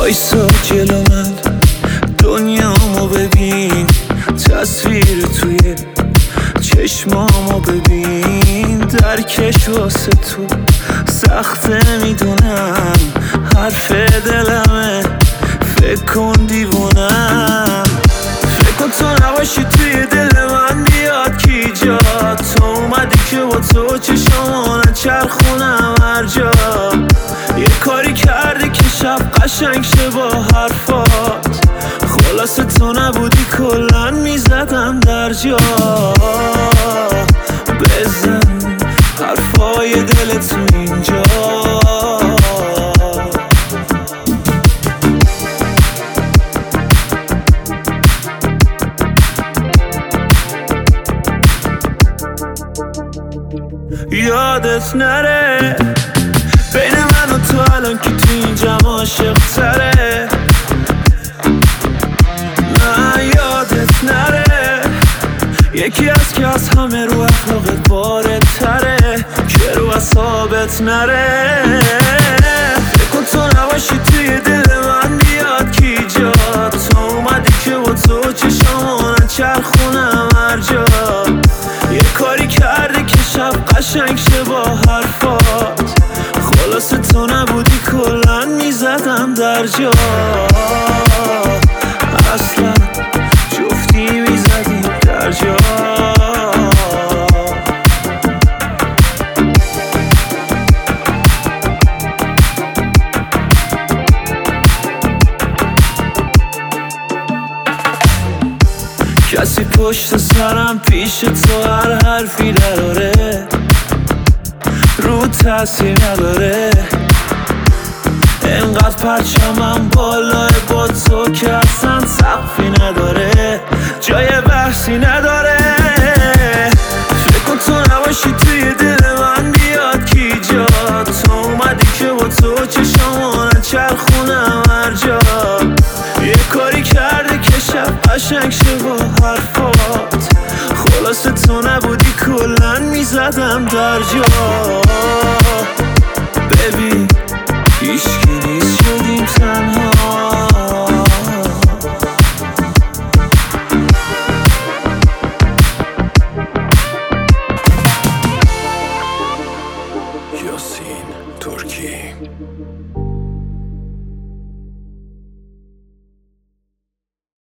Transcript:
وایسا جلو من، دنیامو ببین، تصویر توی چشمامو ببین. درکش واسه تو سخته میدونم، حرف دلمه، فکر کن دیوونم. فکر کن تو نباشی توی دل من بیاد کی جا. تو اومدی که با تو چشامو نچرخونم هر جا. یه کاری کردی که شب قشنگ شه با حرفات. خلاصه تو نبودی کلن میزدم در جا. بزن حرفای دل تو اینجا. یادت نره بین من و تو الان که تو این جمع عاشق تره. نه یادت نره یکی از که از همه رو اخلاقت بارت تره، که رو اصابت نره. فکر کن تو نباشی توی دل من بیاد کی جا. تو اومدی که با تو چشامو نچرخونم هر جا. یه کاری کردی که شب قشنگ شه با حرفات. خلاصه تو نبودی کلن میزدم در جا. اصلا جفتی میزدیم در جا. کسی پشت سرم پیش تو هر حرفی نداره، رو تاثیر نداره. انقدر پرچمم بالای با تو که اصلا سقفی نداره، جای بحثی نداره. فکر کن تو نباشی توی دل من بیاد کی جا. تو اومدی که با تو چشامو نچرخونم هر جا. یه کاری کردی که شب قشنگ شه با حرفات. خلاصه تو نبودی کلن میزدم در جا. ببین هیچکی نیست شدیم تنها. یاسین ترکی.